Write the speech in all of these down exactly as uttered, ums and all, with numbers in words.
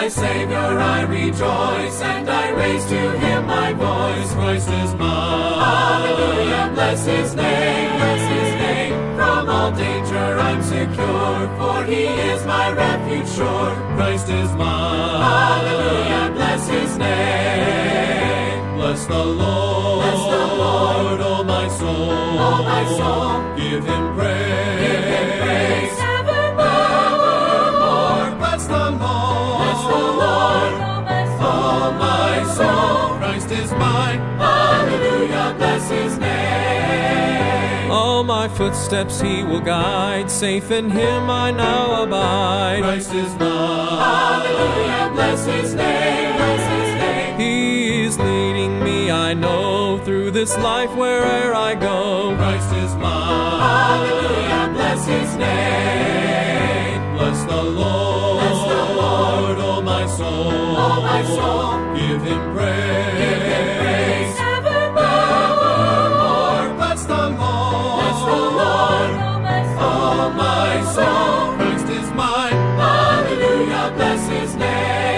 my Savior I rejoice, and I raise to him my voice. Christ is mine. Hallelujah, bless his name, bless his name. From all danger I'm secure, for he is my refuge sure. Christ is mine. Hallelujah, bless his name. Bless the Lord, bless the Lord, oh my soul, oh my soul. Give him praise, give him praise evermore. Bless the Lord, bless the Lord, oh my soul. Christ is mine. Hallelujah, bless his name. All my footsteps he will guide, safe in him I now abide. Christ is mine. Hallelujah, bless his name, bless his name. He is leading me, I know, through this life where'er I go. Christ is mine. Hallelujah, bless his name. Bless the Lord, bless the Lord, oh my soul, oh my soul. Give him praise, give him praise evermore. Bless the Lord, bless the Lord, oh my soul. Christ is mine. Hallelujah, bless his name.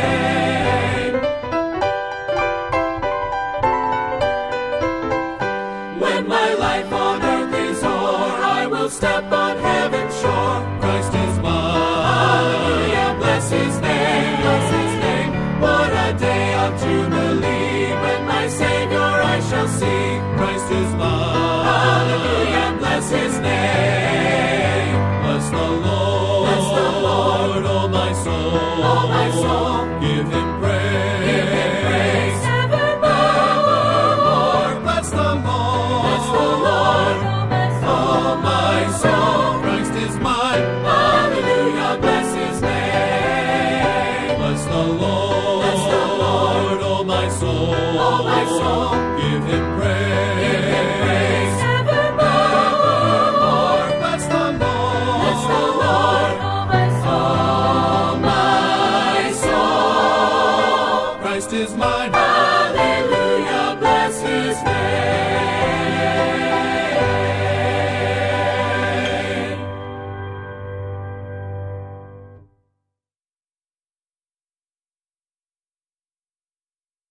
When my life on earth is o'er, I will step on heaven's shore. Christ is mine. Hallelujah, bless his name, bless his name. What a day of jubilee, when my Savior I shall see. Christ is mine. Hallelujah, bless his name. Bless the Lord, bless the Lord, oh my soul, oh my soul. Give him praise, give him praise evermore. Bless the Lord, bless the Lord, oh my soul. Christ is mine. Hallelujah, bless his name. Bless the Lord, bless the Lord, oh my soul, oh my soul. Give him praise, give him praise evermore. Bless the Lord, bless the Lord, oh my soul. Christ is mine.